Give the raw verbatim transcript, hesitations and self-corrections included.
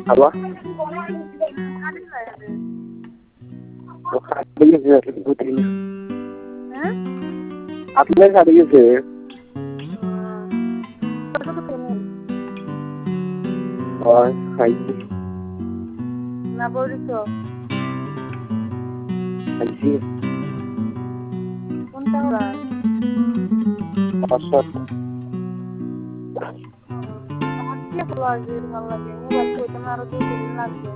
hello আপনার সাথে গেছে খাইছি না বলিস খাইছি কোনটা ওরা আমার কি ভালো লাগে ভালো লাগে মোবাইল করতে আরো দুই তিন দিন লাগবে